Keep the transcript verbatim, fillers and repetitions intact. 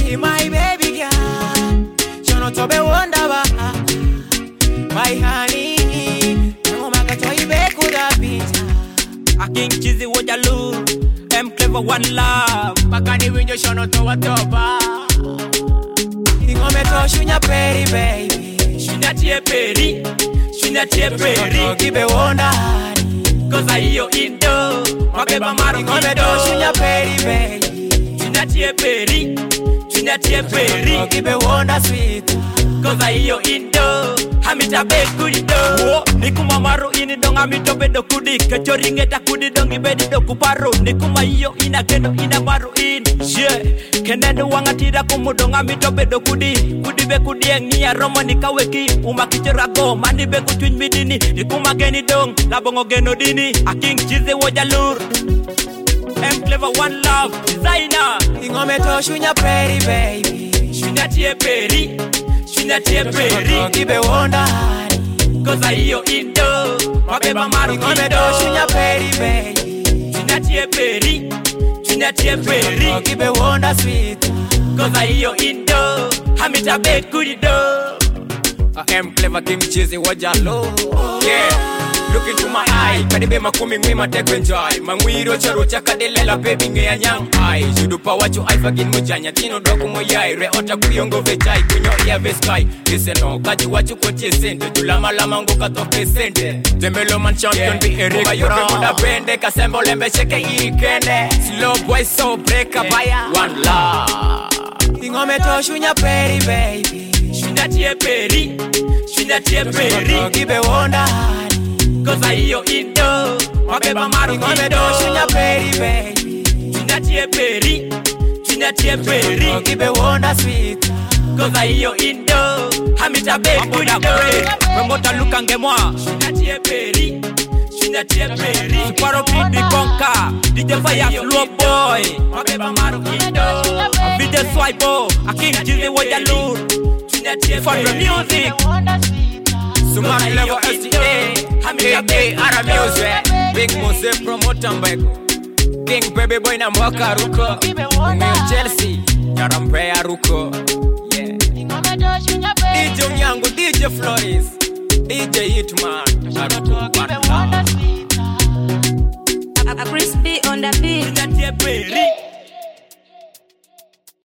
my baby girl. Shono tobe wonder ba. My honey, no maga toy be kuda pizza. A king cheesy Waterloo, M clever one love. Makani winyo shono towa toba. Ingome to shunya peri baby. Shunya tie peri, shunya tie peri. Kibe wonder. Cause I yo indo, mabeba maru ingome to shunya peri baby. Shunya tie peri, shunya tie peri. Kibe wonder sweet. Cause I yo indo, hamita be kudido. Nikuma maru ini dong amito bedo kudi. Kechori ngeta kudi dong ibedi do kuparo. Nikuma iyo ina gendo ina maru in. Yeah, kenendo wangatira kumudong amito bedo kudi. Kudi be kudi engia romo nikaweki. Umakichera go mani be kutwin midini. Nikuma geni dong labongo geno dini. A king cheesy Waterloo, M clever one love designer. Ingome to shunya peri baby. Shunya tie peri, shunya tie peri. Kibe wonder. Cause I yo indo, mabeba maru ingome to shunya peri baby. Shunya tie peri, shunya tie peri. Kibe wonder sweet. Cause I yo indo, hamita be kudido. I am clever king cheesy Waterloo. Yeah. Look into my eye, kadibe makumi ngwima take enjoy. Mangwiro charo chakadelela baby nge anyang eye. Judu pa wacho I fagin mujanya tino doku moyai. Re ota kuyongo vechai kunyo iya veskai. Listen no, kaji wacho koche sente. Tulama lama ngo katoke sente. Zembelo man champion be Eric Brown. Yoke muda bende, kasembo lembe sheke ikende. Slow boy so break up higher. One love. Ingome to shunya peri baby. Shunya tie peri, shunya tie peri. Kibe wonder. Cause I yo indo, mabeba maru ingome to shunya peri baby. Shunya tie peri, shunya tie peri. Kibe wonder sweet. Cause I yo indo, hamita be kudido. Memota luka ngemwa, shunya tie peri, shunya tie peri. Suparo beat me conquer, D J Fire Flow Boy, mabeba maru indo. Video swipe, a king cheesy Waterloo, shunya tie peri. For the music, Sumari level S T A, K K Ara Music, Big Mose Promoter Mbeko, King Baby Boy na mwaka ruko, New Chelsea, Yarampea ruko. Yeah. D J Unyango, D J Flores, D J Hitman, Aruko. A crispy on the beat. shunya tie peri.